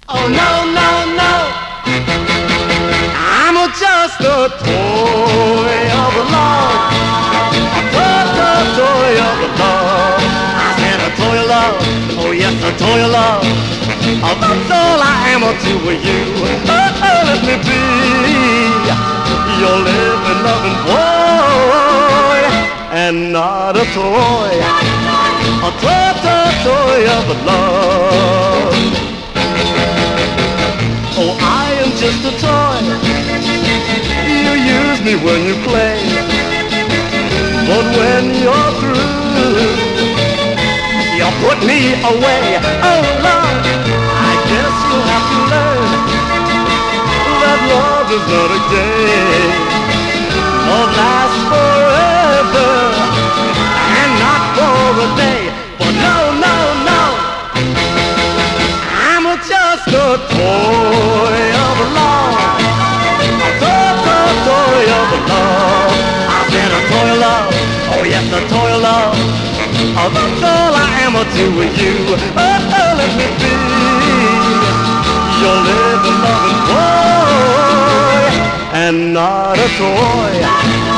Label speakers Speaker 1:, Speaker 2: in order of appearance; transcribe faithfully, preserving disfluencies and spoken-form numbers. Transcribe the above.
Speaker 1: Oh no, no, no, I'm just a toy of the Lord. A toy, toy, toy of the Lord. I said a toy of love, oh yes, a toy of love. Oh, that's all I am to you. Oh, oh, let me be your living, loving boy, and not a toy. A toy, toy, toy of the love. Oh, I am just a toy. You use me when you play, but when you're through, you put me away. Oh Lord, I guess you'll have to learn that love is not a game, love lasts forever and not for a day. But no, no, no, I'm just a toy of love. A toy, toy, toy of love. I said a toy of love, oh yes, a toy of love. Oh, that's all I am to you. Oh, oh, let me be your living, loving boy, and not a toy.